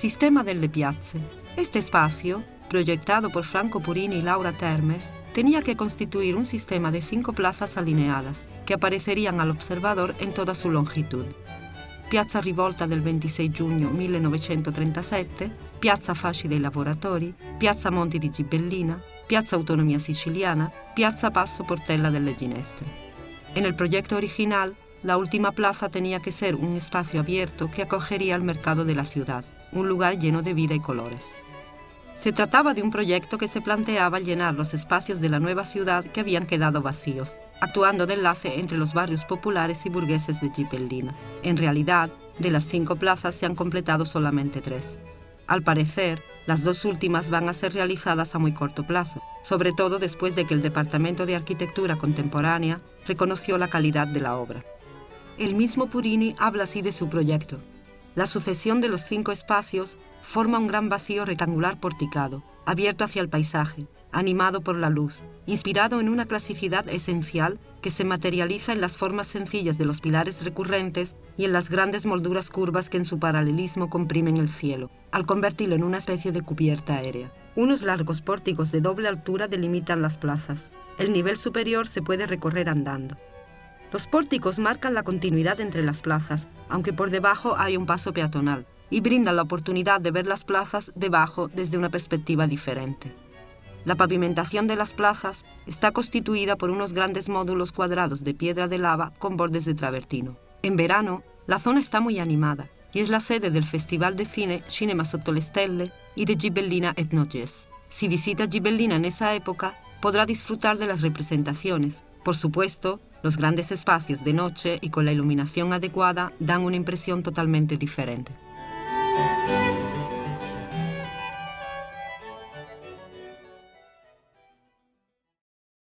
Sistema delle piazze. Este espacio, proyectado por Franco Purini y Laura Termes, tenía que constituir un sistema de 5 plazas alineadas que aparecerían al observador en toda su longitud. Piazza Rivolta del 26 giugno 1937, Piazza Fasci dei Lavoratori, Piazza Monti di Gibellina, Piazza Autonomía Siciliana, Piazza Passo Portella delle Ginestre. En el proyecto original, la última plaza tenía que ser un espacio abierto que acogería el mercado de la ciudad, un lugar lleno de vida y colores. Se trataba de un proyecto que se planteaba llenar los espacios de la nueva ciudad que habían quedado vacíos, actuando de enlace entre los barrios populares y burgueses de Gibellina. En realidad, de las 5 plazas se han completado solamente 3. Al parecer, las 2 últimas van a ser realizadas a muy corto plazo, sobre todo después de que el Departamento de Arquitectura Contemporánea reconoció la calidad de la obra. El mismo Purini habla así de su proyecto. La sucesión de los 5 espacios forma un gran vacío rectangular porticado, abierto hacia el paisaje, animado por la luz, inspirado en una clasicidad esencial que se materializa en las formas sencillas de los pilares recurrentes y en las grandes molduras curvas que en su paralelismo comprimen el cielo, al convertirlo en una especie de cubierta aérea. Unos largos pórticos de doble altura delimitan las plazas. El nivel superior se puede recorrer andando. Los pórticos marcan la continuidad entre las plazas, aunque por debajo hay un paso peatonal, y brindan la oportunidad de ver las plazas debajo desde una perspectiva diferente. La pavimentación de las plazas está constituida por unos grandes módulos cuadrados de piedra de lava con bordes de travertino. En verano, la zona está muy animada y es la sede del Festival de Cine Cinema Sotto le Stelle y de Gibellina Ethnojazz. Si visita Gibellina en esa época, podrá disfrutar de las representaciones. Por supuesto, los grandes espacios de noche y con la iluminación adecuada dan una impresión totalmente diferente.